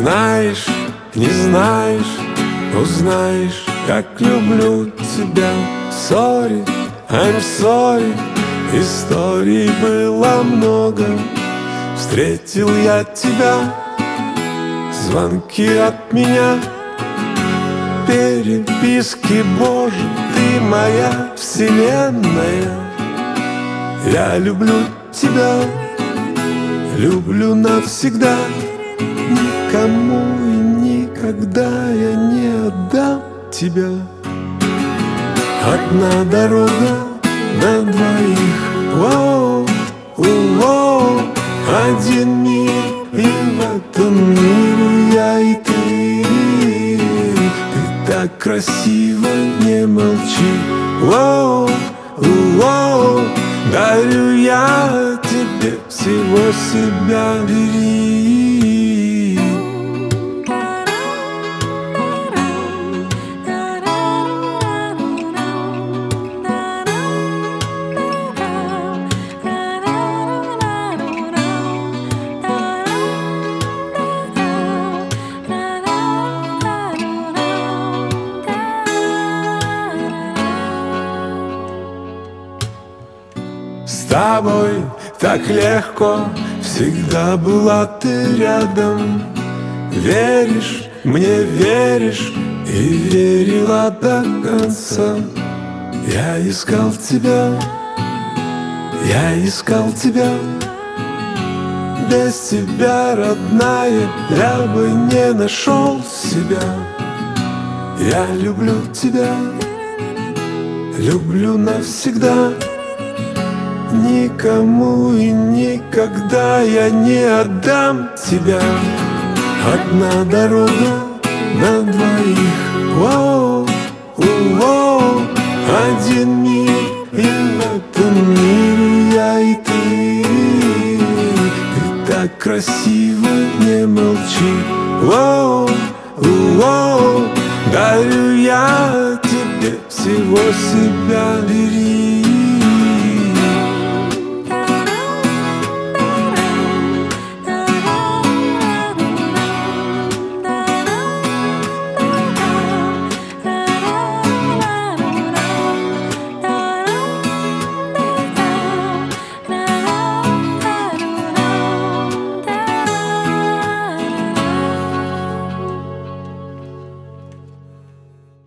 Знаешь, не знаешь, узнаешь, как люблю тебя. Sorry, I'm sorry. Историй было много. Встретил я тебя, звонки от меня, переписки, Боже, ты моя вселенная. Я люблю тебя, люблю навсегда. Никому и никогда я не отдам тебя. Одна дорога на двоих, воу, воу. Один мир, и в этом мире я и ты. Ты так красиво, не молчи, воу, воу. Дарю я тебе всего себя, бери. С тобой так легко, всегда была ты рядом. Веришь, мне веришь, и верила до конца. Я искал тебя, я искал тебя. Без тебя, родная, я бы не нашел себя. Я люблю тебя, люблю навсегда. Никому и никогда я не отдам тебя. Одна дорога на двоих, воу, воу. Один мир, и в этом мире я и ты. Ты так красиво, не молчи, воу, воу. Дарю я тебе всего себя, бери.